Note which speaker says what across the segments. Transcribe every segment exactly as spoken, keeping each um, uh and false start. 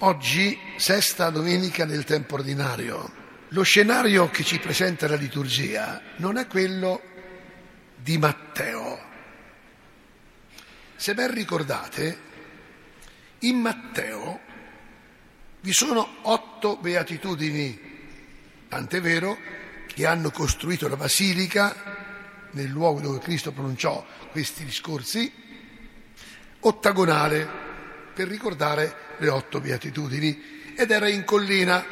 Speaker 1: Oggi, sesta domenica del tempo ordinario. Lo scenario che ci presenta la liturgia non è quello di Matteo. Se ben ricordate, in Matteo vi sono otto beatitudini, tant'è vero che hanno costruito la basilica nel luogo dove Cristo pronunciò questi discorsi, ottagonale, per ricordare le otto beatitudini, ed era in collina.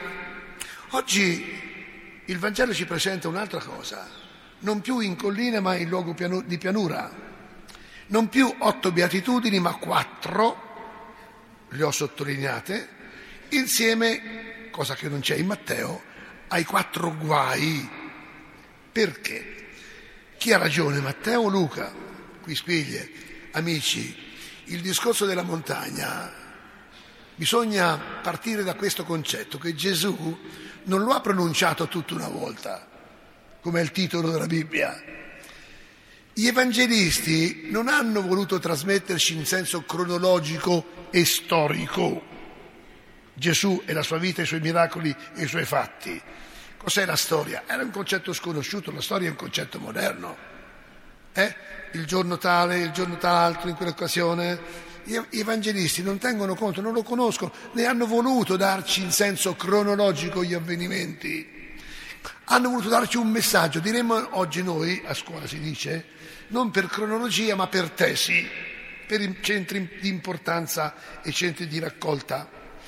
Speaker 1: Oggi il Vangelo ci presenta un'altra cosa, non più in collina ma in luogo pianu- di pianura, non più otto beatitudini ma quattro, le ho sottolineate, insieme, cosa che non c'è in Matteo, ai quattro guai. Perché? Chi ha ragione, Matteo o Luca? Quisquiglie, amici, il discorso della montagna, bisogna partire da questo concetto, che Gesù non lo ha pronunciato tutta una volta, come è il titolo della Bibbia. Gli evangelisti non hanno voluto trasmetterci in senso cronologico e storico Gesù e la sua vita, i suoi miracoli e i suoi fatti. Cos'è la storia? Era un concetto sconosciuto, la storia è un concetto moderno. Eh? Il giorno tale, il giorno tal'altro, in quell'occasione. Gli evangelisti non tengono conto, non lo conoscono, ne hanno voluto darci in senso cronologico gli avvenimenti. Hanno voluto darci un messaggio, diremmo oggi noi, a scuola si dice, non per cronologia ma per tesi, per i centri di importanza e centri di raccolta.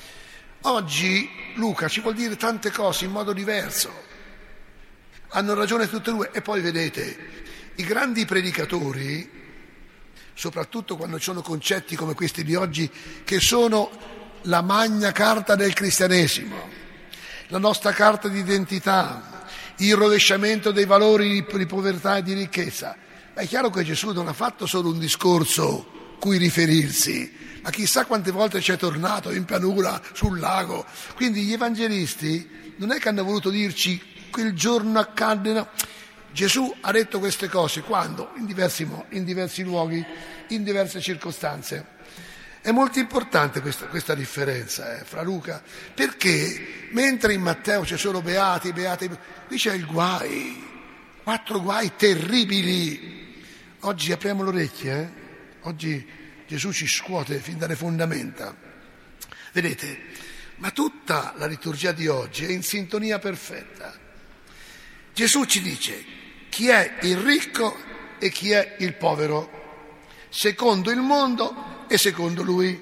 Speaker 1: Oggi Luca ci vuol dire tante cose in modo diverso. Hanno ragione tutte e due. E poi vedete, i grandi predicatori, soprattutto quando ci sono concetti come questi di oggi, che sono la magna carta del cristianesimo, la nostra carta di identità, il rovesciamento dei valori di povertà e di ricchezza. È chiaro che Gesù non ha fatto solo un discorso cui riferirsi, ma chissà quante volte ci è tornato in pianura, sul lago. Quindi gli evangelisti non è che hanno voluto dirci quel giorno accadde, no. Gesù ha detto queste cose quando? In diversi, in diversi luoghi, in diverse circostanze. È molto importante questa, questa differenza eh, fra Luca, perché mentre in Matteo c'è solo beati, beati, qui c'è il guai, quattro guai terribili. Oggi apriamo le orecchie, eh? Oggi Gesù ci scuote fin dalle fondamenta. Vedete, ma tutta la liturgia di oggi è in sintonia perfetta. Gesù ci dice chi è il ricco e chi è il povero, secondo il mondo e secondo lui.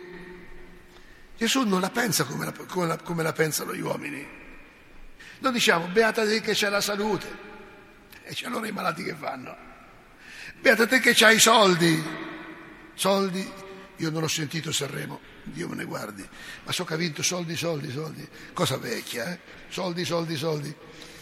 Speaker 1: Gesù non la pensa come la, come la, come la pensano gli uomini. Noi diciamo, beata te che c'è la salute, e c'è allora i malati che fanno. Beata te che c'hai i soldi, soldi, io non ho sentito Sanremo, Dio me ne guardi, ma so che ha vinto soldi, soldi, soldi, cosa vecchia, eh? Soldi, soldi, soldi.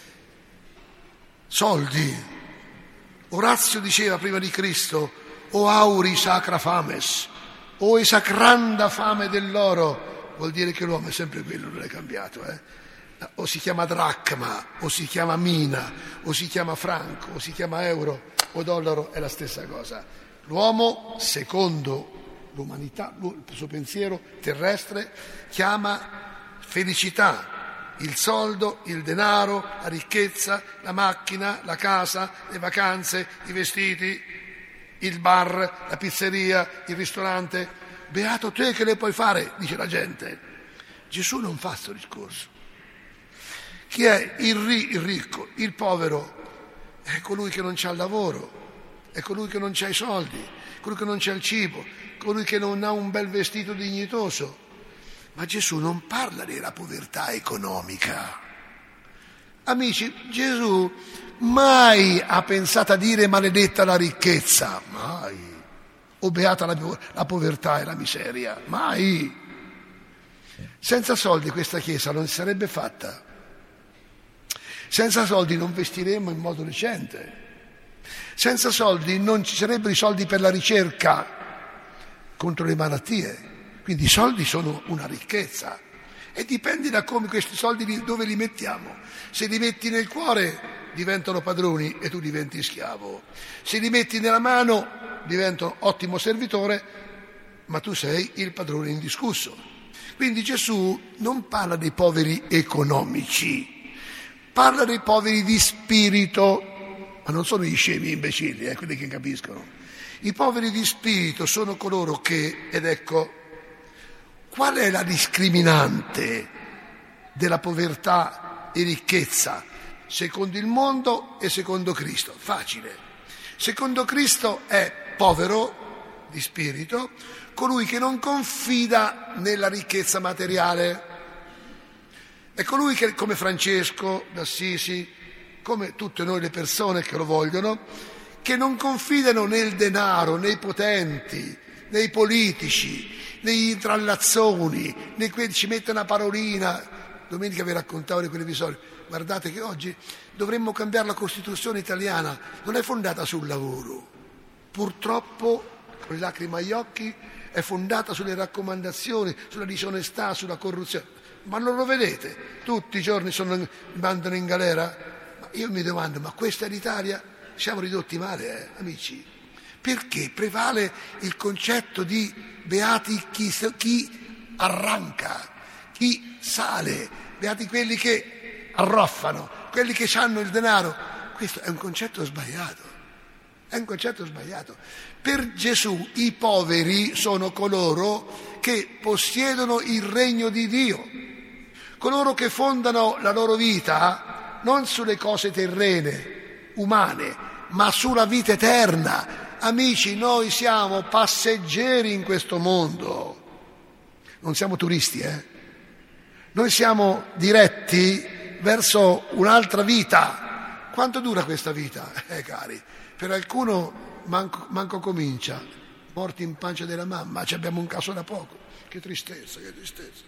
Speaker 1: Soldi. Orazio diceva prima di Cristo, o auri sacra fames, o esacranda fame dell'oro, vuol dire che l'uomo è sempre quello, non è cambiato, eh? O si chiama dracma, o si chiama mina, o si chiama franco, o si chiama euro, o dollaro, è la stessa cosa. L'uomo, secondo l'umanità, il suo pensiero terrestre, chiama felicità il soldo, il denaro, la ricchezza, la macchina, la casa, le vacanze, i vestiti, il bar, la pizzeria, il ristorante. Beato te che le puoi fare, dice la gente. Gesù non fa questo discorso. Chi è il, ri- il ricco, il povero? È colui che non c'ha il lavoro, è colui che non c'ha i soldi, colui che non c'ha il cibo, colui che non ha un bel vestito dignitoso. Ma Gesù non parla della povertà economica. Amici, Gesù mai ha pensato a dire maledetta la ricchezza, mai. O beata la, la povertà e la miseria, mai. Senza soldi questa Chiesa non si sarebbe fatta. Senza soldi non vestiremmo in modo decente. Senza soldi non ci sarebbero i soldi per la ricerca contro le malattie. Quindi i soldi sono una ricchezza e dipende da come questi soldi dove li mettiamo. Se li metti nel cuore diventano padroni e tu diventi schiavo. Se li metti nella mano diventano ottimo servitore, ma tu sei il padrone indiscusso. Quindi Gesù non parla dei poveri economici, parla dei poveri di spirito, ma non sono gli scemi imbecilli, eh, quelli che capiscono. I poveri di spirito sono coloro che, ed ecco, qual è la discriminante della povertà e ricchezza secondo il mondo e secondo Cristo? Facile. Secondo Cristo è povero di spirito colui che non confida nella ricchezza materiale. È colui che, come Francesco d'Assisi, come tutte noi le persone che lo vogliono, che non confidano nel denaro, nei potenti, nei politici, negli intrallazzoni, nei quelli ci mettono una parolina. Domenica vi raccontavo di quell'episodio. Guardate che oggi dovremmo cambiare la Costituzione italiana, non è fondata sul lavoro. Purtroppo, con le lacrime agli occhi, è fondata sulle raccomandazioni, sulla disonestà, sulla corruzione. Ma non lo vedete? Tutti i giorni sono, mi mandano in galera. Ma io mi domando, ma questa è l'Italia? Siamo ridotti male, eh, amici. Perché prevale il concetto di beati chi, chi arranca, chi sale, beati quelli che arroffano, quelli che hanno il denaro. Questo è un concetto sbagliato. È un concetto sbagliato. Per Gesù i poveri sono coloro che possiedono il regno di Dio, coloro che fondano la loro vita non sulle cose terrene, umane, ma sulla vita eterna. Amici, noi siamo passeggeri in questo mondo, non siamo turisti, eh? Noi siamo diretti verso un'altra vita. Quanto dura questa vita? Eh, cari, per alcuno manco, manco comincia, morti in pancia della mamma, ci abbiamo un caso da poco. Che tristezza, che tristezza.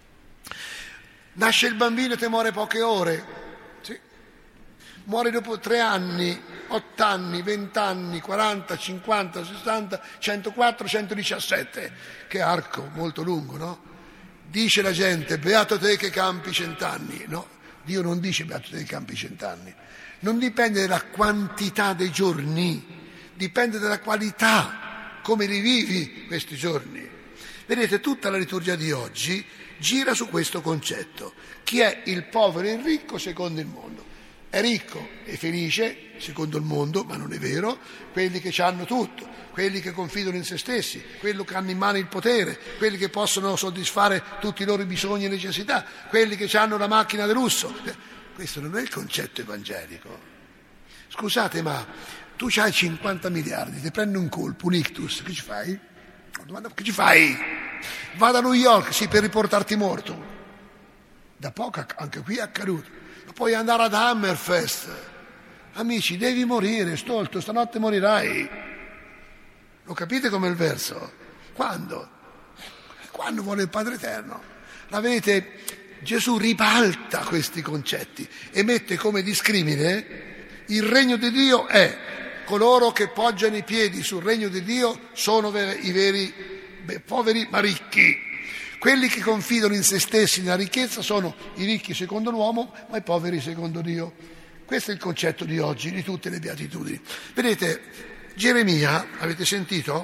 Speaker 1: Nasce il bambino e te muore poche ore, sì. Muore dopo tre anni, otto anni, venti anni, quaranta, cinquanta, sessanta, centoquattro, centodiciassette. Che arco molto lungo, no? Dice la gente, beato te che campi cent'anni. No, Dio non dice beato te che campi cent'anni. Non dipende dalla quantità dei giorni, dipende dalla qualità, come li vivi questi giorni. Vedete, tutta la liturgia di oggi gira su questo concetto. Chi è il povero e il ricco secondo il mondo? È ricco e felice secondo il mondo, ma non è vero, quelli che hanno tutto, quelli che confidano in se stessi, quelli che hanno in mano il potere, quelli che possono soddisfare tutti i loro bisogni e necessità, quelli che hanno la macchina di lusso. Questo non è il concetto evangelico. Scusate, ma tu hai cinquanta miliardi, ti prendi un colpo, un ictus, che ci fai? Che ci fai? Vado a New York, sì, per riportarti morto. Da poco anche qui è accaduto. Ma puoi andare ad Hammerfest. Amici, devi morire, stolto, stanotte morirai. Lo capite come il verso? Quando? Quando vuole il Padre Eterno. La vedete? Gesù ribalta questi concetti e mette come discrimine il regno di Dio è coloro che poggiano i piedi sul regno di Dio sono i veri beh, poveri ma ricchi. Quelli che confidano in se stessi nella ricchezza sono i ricchi secondo l'uomo, ma i poveri secondo Dio. Questo è il concetto di oggi, di tutte le beatitudini. Vedete, Geremia, avete sentito?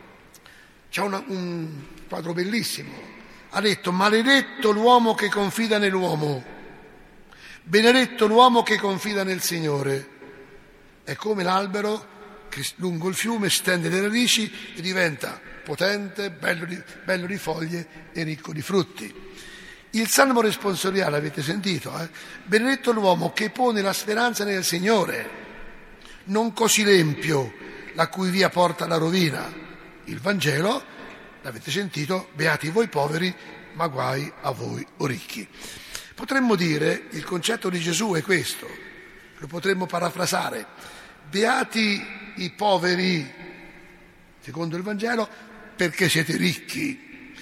Speaker 1: C'è una, un quadro bellissimo. Ha detto, maledetto l'uomo che confida nell'uomo, benedetto l'uomo che confida nel Signore. È come l'albero che lungo il fiume stende le radici e diventa potente, bello di, bello di foglie e ricco di frutti. Il salmo responsoriale, avete sentito? Eh? Benedetto l'uomo che pone la speranza nel Signore, non così l'empio, la cui via porta alla rovina. Il Vangelo, l'avete sentito, beati voi poveri, ma guai a voi o ricchi. Potremmo dire, il concetto di Gesù è questo, lo potremmo parafrasare, beati i poveri, secondo il Vangelo, perché siete ricchi,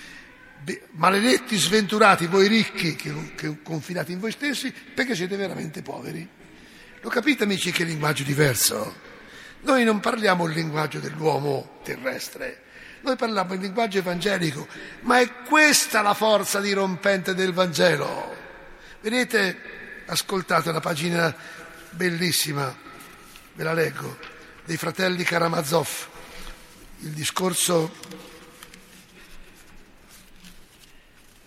Speaker 1: maledetti, sventurati voi ricchi che, che confidate in voi stessi, perché siete veramente poveri. Lo capite, amici, che linguaggio diverso? Noi non parliamo il linguaggio dell'uomo terrestre, noi parliamo il linguaggio evangelico, ma è questa la forza dirompente del Vangelo. Vedete, ascoltate la pagina bellissima, ve la leggo, dei fratelli Karamazov, il discorso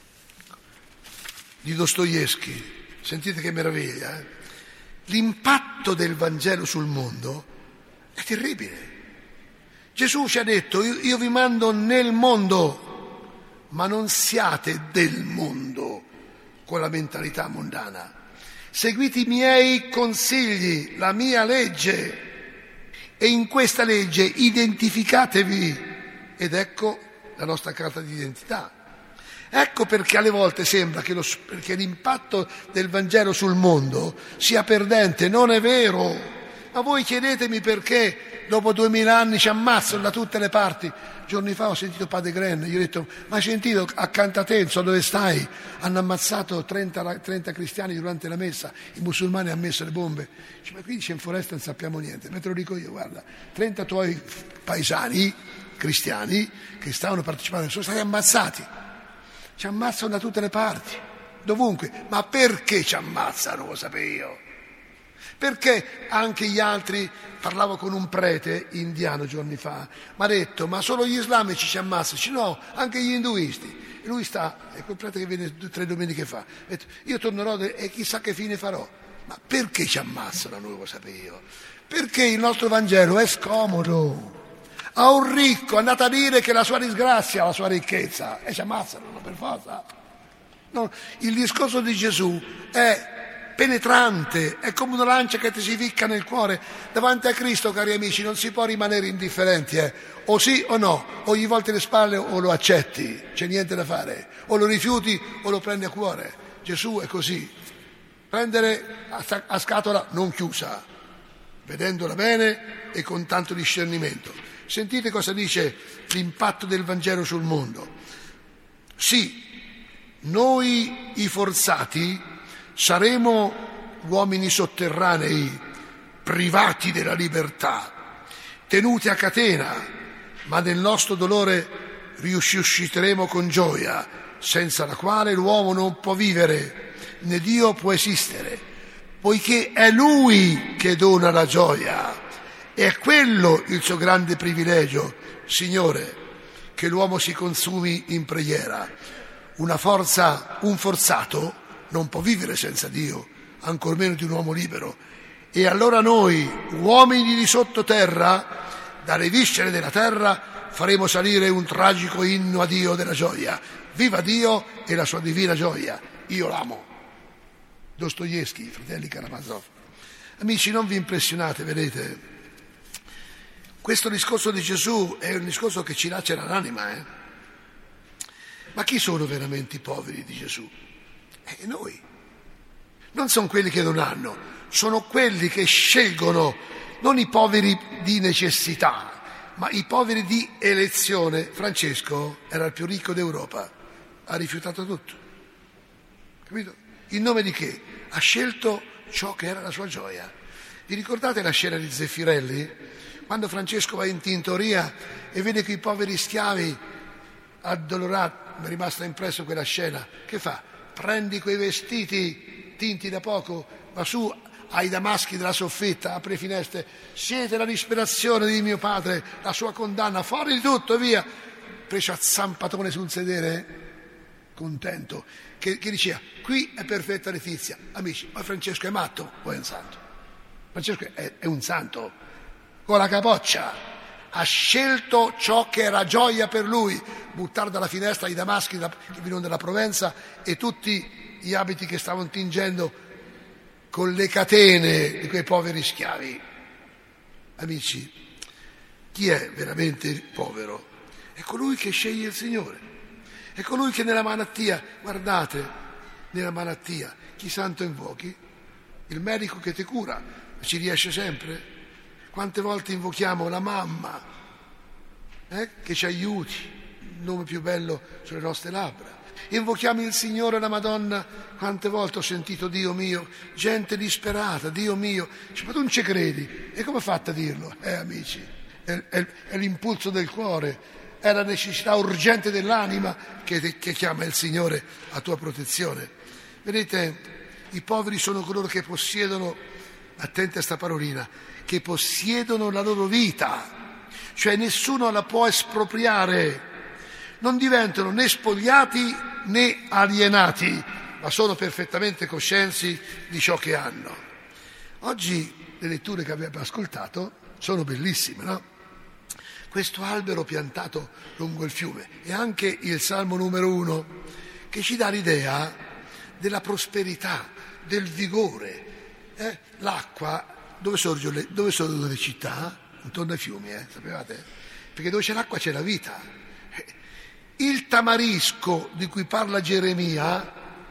Speaker 1: di Dostoevskij. Sentite che meraviglia, eh? L'impatto del Vangelo sul mondo è terribile. Gesù ci ha detto: io, io vi mando nel mondo, ma non siate del mondo con la mentalità mondana. Seguite i miei consigli, la mia legge, e in questa legge identificatevi. Ed ecco la nostra carta di identità. Ecco perché alle volte sembra che, lo, che l'impatto del Vangelo sul mondo sia perdente. Non è vero. Ma voi chiedetemi perché dopo duemila anni ci ammazzano da tutte le parti. Giorni fa ho sentito Padre Gren, gli ho detto: ma hai sentito accanto a te, non so dove stai, hanno ammazzato trenta, trenta cristiani durante la messa, i musulmani hanno messo le bombe. Dice: ma qui in foresta non sappiamo niente. Ma te lo dico io, guarda, trenta tuoi paesani cristiani che stavano partecipando sono stati ammazzati. Ci ammazzano da tutte le parti, dovunque. Ma perché ci ammazzano, lo sapevo io? Perché anche gli altri, parlavo con un prete indiano giorni fa, mi ha detto: ma solo gli islamici ci ammazzano? Dice: no, anche gli induisti. E lui sta, è quel prete che viene tre domeniche fa, ha detto: io tornerò e chissà che fine farò. Ma perché ci ammazzano a noi, lo sapevo io? Perché il nostro Vangelo è scomodo. A un ricco andate a dire che la sua disgrazia, la sua ricchezza, e ci ammazzano, no, per forza. No, il discorso di Gesù è penetrante, è come una lancia che ti si ficca nel cuore. Davanti a Cristo, cari amici, non si può rimanere indifferenti, eh? O sì o no, o gli volti le spalle o lo accetti, c'è niente da fare, o lo rifiuti o lo prendi a cuore. Gesù è così, prendere a scatola non chiusa, vedendola bene e con tanto discernimento. Sentite cosa dice l'impatto del Vangelo sul mondo. Sì, noi i forzati saremo uomini sotterranei, privati della libertà, tenuti a catena, ma nel nostro dolore risusciteremo con gioia, senza la quale l'uomo non può vivere, né Dio può esistere, poiché è Lui che dona la gioia. È quello il suo grande privilegio, Signore, che l'uomo si consumi in preghiera. Una forza, un forzato non può vivere senza Dio, ancor meno di un uomo libero. E allora noi, uomini di sottoterra, dalle viscere della terra, faremo salire un tragico inno a Dio della gioia. Viva Dio e la sua divina gioia. Io l'amo. Dostoevskij, fratelli Karamazov. Amici, non vi impressionate, vedete? Questo discorso di Gesù è un discorso che ci lacera l'anima, eh? Ma chi sono veramente i poveri di Gesù? Eh, noi. Non sono quelli che non hanno, sono quelli che scelgono, non i poveri di necessità, ma i poveri di elezione. Francesco era il più ricco d'Europa, ha rifiutato tutto. Capito? In nome di che? Ha scelto ciò che era la sua gioia. Vi ricordate la scena di Zeffirelli? Quando Francesco va in tintoria e vede quei poveri schiavi addolorati, mi è rimasta impresso quella scena, che fa? Prendi quei vestiti tinti da poco, va su ai damaschi della soffitta, apre finestre, siete la disperazione di mio padre, la sua condanna, fuori di tutto e via. Preso a zampatone sul sedere, contento, che, che diceva: qui è perfetta Letizia. Amici, ma Francesco è matto o è un santo? Francesco è, è un santo. Con la capoccia ha scelto ciò che era gioia per lui, buttare dalla finestra i damaschi che venivano dalla Provenza e tutti gli abiti che stavano tingendo con le catene di quei poveri schiavi. Amici, chi è veramente povero? È colui che sceglie il Signore, è colui che nella malattia, guardate, nella malattia, chi santo invochi? Il medico che ti cura, ci riesce sempre? Quante volte invochiamo la mamma eh, che ci aiuti, il nome più bello sulle nostre labbra. Invochiamo il Signore e la Madonna, quante volte ho sentito Dio mio, gente disperata, Dio mio, dice, ma tu non ci credi? E come ha fatto a dirlo? Eh amici, è, è, è l'impulso del cuore, è la necessità urgente dell'anima che, che chiama il Signore a tua protezione. Vedete, i poveri sono coloro che possiedono, attenti a sta parolina, che possiedono la loro vita, cioè nessuno la può espropriare, non diventano né spogliati né alienati, ma sono perfettamente coscienti di ciò che hanno. Oggi le letture che abbiamo ascoltato sono bellissime, no? Questo albero piantato lungo il fiume e anche il Salmo numero uno che ci dà l'idea della prosperità, del vigore. Eh? L'acqua, dove, sorge le, dove sono le città? Intorno ai fiumi, eh? Sapevate? Perché dove c'è l'acqua c'è la vita. Il tamarisco di cui parla Geremia,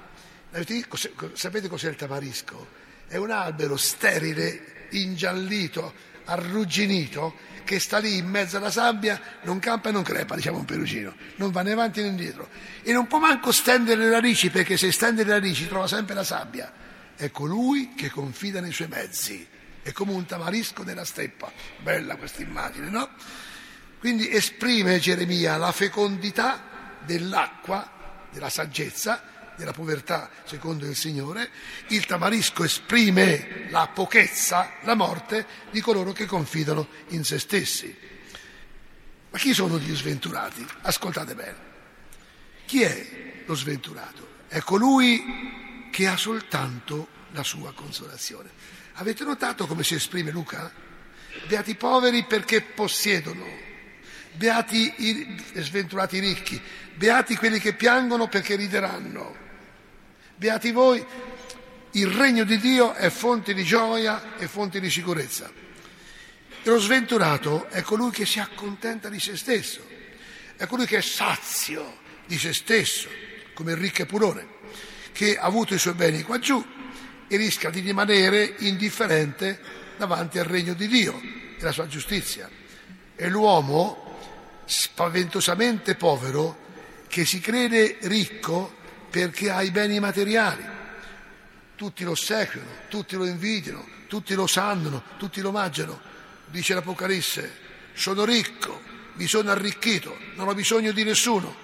Speaker 1: sapete cos'è il tamarisco? È un albero sterile, ingiallito, arrugginito, che sta lì in mezzo alla sabbia, non campa e non crepa, diciamo un perugino, non va né avanti né indietro e non può manco stendere le narici, perché se stende le narici trova sempre la sabbia. È colui che confida nei suoi mezzi, è come un tamarisco della steppa. Bella questa immagine, no? Quindi esprime Geremia la fecondità dell'acqua, della saggezza, della povertà secondo il Signore. Il tamarisco esprime la pochezza, la morte di coloro che confidano in se stessi. Ma chi sono gli sventurati? Ascoltate bene. Chi è lo sventurato? È colui che ha soltanto la sua consolazione. Avete notato come si esprime Luca? Beati i poveri perché possiedono, beati i sventurati ricchi, beati quelli che piangono perché rideranno. Beati voi, il regno di Dio è fonte di gioia e fonte di sicurezza. E lo sventurato è colui che si accontenta di se stesso, è colui che è sazio di se stesso, come il ricco Epulone, che ha avuto i suoi beni qua giù e rischia di rimanere indifferente davanti al regno di Dio e la sua giustizia. È l'uomo spaventosamente povero che si crede ricco perché ha i beni materiali. Tutti lo ossequiano, tutti lo invidiano, tutti lo sanno, tutti lo omaggiano. Dice l'Apocalisse: sono ricco, mi sono arricchito, non ho bisogno di nessuno.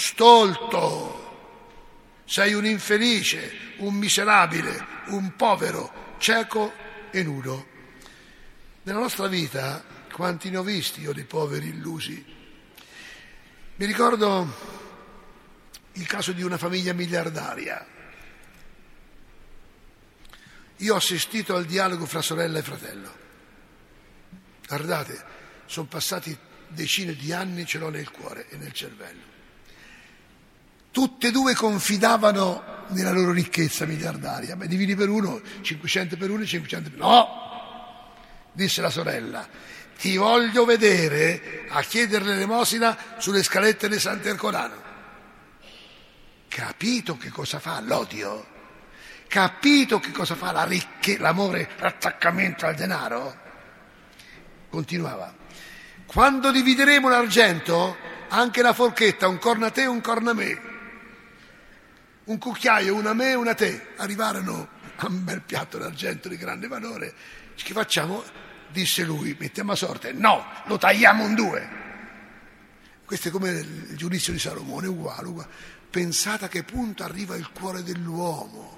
Speaker 1: Stolto, sei un infelice, un miserabile, un povero, cieco e nudo. Nella nostra vita, quanti ne ho visti io di poveri illusi? Mi ricordo il caso di una famiglia miliardaria. Io ho assistito al dialogo fra sorella e fratello. Guardate, sono passati decine di anni, ce l'ho nel cuore e nel cervello. Tutte e due confidavano nella loro ricchezza miliardaria. Beh, dividi per uno, cinquecento per uno e cinquecento per uno. No! Disse la sorella: ti voglio vedere a chiedere l'elemosina sulle scalette di Sant'Ercolano. Capito che cosa fa l'odio? Capito che cosa fa la ricchezza, l'amore, l'attaccamento al denaro? Continuava: quando divideremo l'argento, anche la forchetta, un corno a te e un corno a me, un cucchiaio, una a me e una a te. Arrivarono a un bel piatto d'argento di grande valore. Che facciamo? Disse lui: mettiamo a sorte. No, lo tagliamo in due. Questo è come il giudizio di Salomone, uguale, uguale. Pensate a che punto arriva il cuore dell'uomo.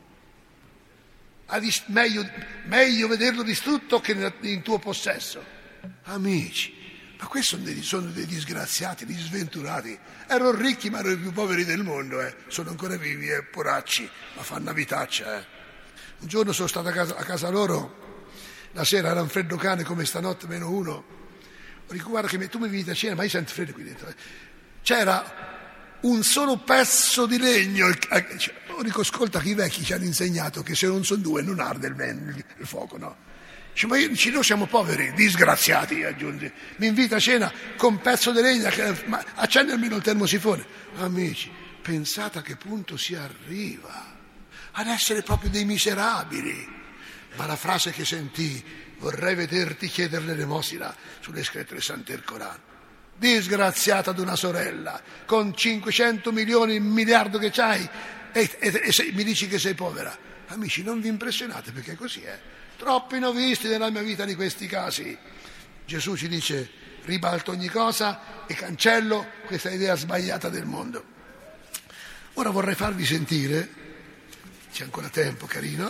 Speaker 1: Meglio, meglio vederlo distrutto che in tuo possesso. Amici, ma questi sono dei, sono dei disgraziati, degli sventurati. Erano ricchi ma erano i più poveri del mondo, eh. Sono ancora vivi, eh, poracci, ma fanno una vitaccia. Eh. Un giorno sono stato a casa, a casa loro, la sera era un freddo cane come stanotte meno uno. Dico: guarda che tu mi inviti a cena, ma io sento freddo qui dentro. Eh. C'era un solo pezzo di legno. Dico: ascolta, che i vecchi ci hanno insegnato che se non sono due non arde il, il, il fuoco, no? Dice: ma io, dice, noi siamo poveri, disgraziati, aggiunge. Mi invita a cena con un pezzo di legna, che, ma accendi almeno il termosifone. Amici, pensate a che punto si arriva ad essere proprio dei miserabili. Ma la frase che sentì: vorrei vederti chiedere l'elemosina sulle scalette di Sant'Ercolano. Disgraziata ad una sorella con cinquecento milioni, un miliardo che c'hai e, e, e sei, mi dici che sei povera. Amici, non vi impressionate, perché così è. Troppi ne ho visti nella mia vita di questi casi. Gesù ci dice: ribalto ogni cosa e cancello questa idea sbagliata del mondo. Ora vorrei farvi sentire, c'è ancora tempo, carino,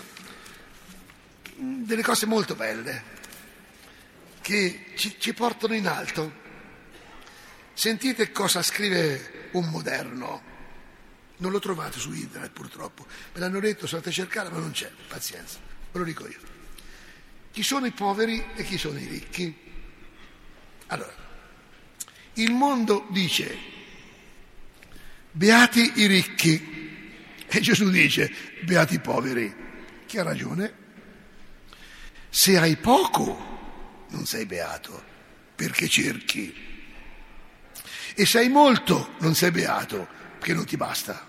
Speaker 1: delle cose molto belle che ci, ci portano in alto. Sentite cosa scrive un moderno, Non lo trovate su internet purtroppo. Me l'hanno detto, sono andate a cercare, ma non c'è. Pazienza, ve lo dico io. Chi sono i poveri e chi sono i ricchi? Allora, il mondo dice, beati i ricchi, e Gesù dice, beati i poveri. Chi ha ragione? Se hai poco, non sei beato, perché cerchi. E se hai molto, non sei beato, perché non ti basta.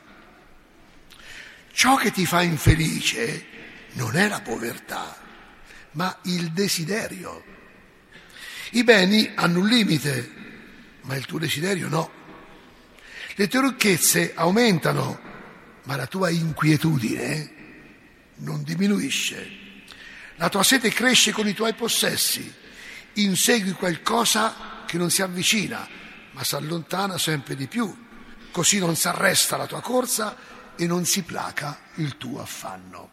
Speaker 1: Ciò che ti fa infelice non è la povertà, ma il desiderio. I beni hanno un limite, ma il tuo desiderio no. Le tue ricchezze aumentano, ma la tua inquietudine non diminuisce. La tua sete cresce con i tuoi possessi. Insegui qualcosa che non si avvicina, ma si allontana sempre di più. Così non si arresta la tua corsa e non si placa il tuo affanno.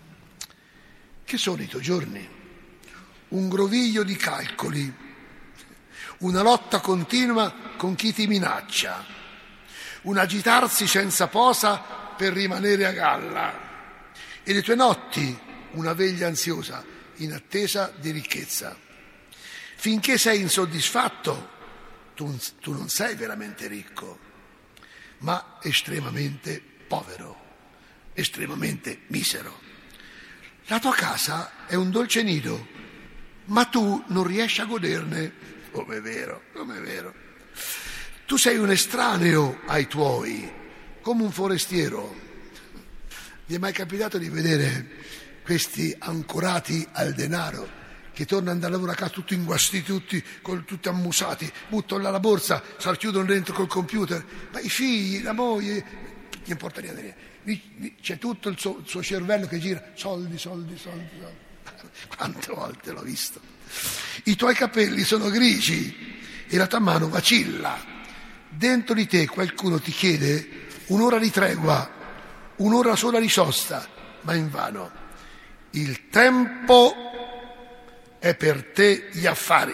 Speaker 1: Che sono i tuoi giorni? Un groviglio di calcoli, una lotta continua con chi ti minaccia, un agitarsi senza posa per rimanere a galla, e le tue notti una veglia ansiosa in attesa di ricchezza. Finché sei insoddisfatto, tu, tu non sei veramente ricco, ma estremamente povero, estremamente misero. La tua casa è un dolce nido, ma tu non riesci a goderne. Come è vero, come è vero. Tu sei un estraneo ai tuoi, come un forestiero. Vi è mai capitato di vedere questi ancorati al denaro che tornano dal lavoro a casa tutti inguastiti, tutti, col, tutti ammusati, buttano là la borsa, si chiudono dentro col computer, ma i figli, la moglie, non importa niente. C'è tutto il suo, il suo cervello che gira, soldi, soldi, soldi, soldi. Quante volte l'ho visto. I tuoi capelli sono grigi e la tua mano vacilla. Dentro di te qualcuno ti chiede un'ora di tregua, un'ora sola di sosta, ma invano. Il tempo è per te gli affari,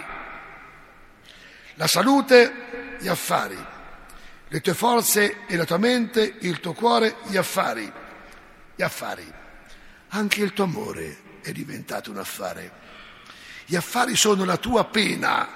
Speaker 1: la salute gli affari, le tue forze e la tua mente, il tuo cuore gli affari, gli affari. Anche il tuo amore è diventato un affare. Gli affari sono la tua pena,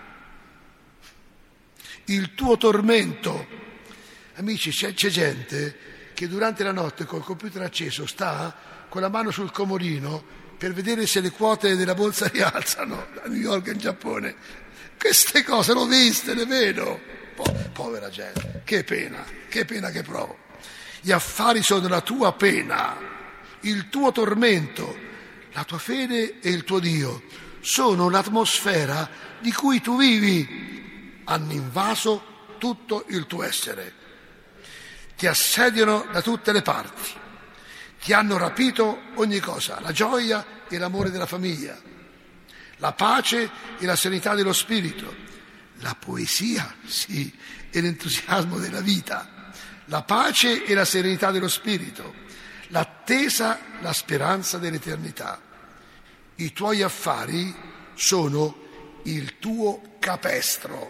Speaker 1: il tuo tormento. Amici, c'è, c'è gente che durante la notte col computer acceso sta con la mano sul comodino per vedere se le quote della borsa rialzano a New York e in Giappone. Queste cose l'ho viste, le vedo. Po- povera gente, che pena, che pena che provo. Gli affari sono la tua pena, il tuo tormento, la tua fede e il tuo Dio sono l'atmosfera di cui tu vivi, hanno invaso tutto il tuo essere, ti assediano da tutte le parti, ti hanno rapito ogni cosa, la gioia e l'amore della famiglia, la pace e la serenità dello spirito, la poesia, sì, e l'entusiasmo della vita, la pace e la serenità dello spirito, l'attesa, la speranza dell'eternità. I tuoi affari sono il tuo capestro.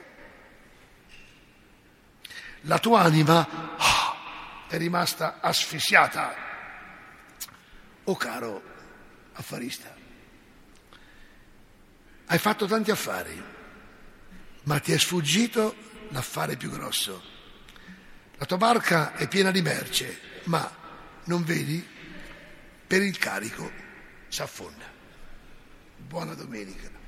Speaker 1: La tua anima oh, è rimasta asfissiata. Oh caro affarista, hai fatto tanti affari, ma ti è sfuggito l'affare più grosso. La tua barca è piena di merce, ma non vedi? Per il carico s'affonda. Buona domenica.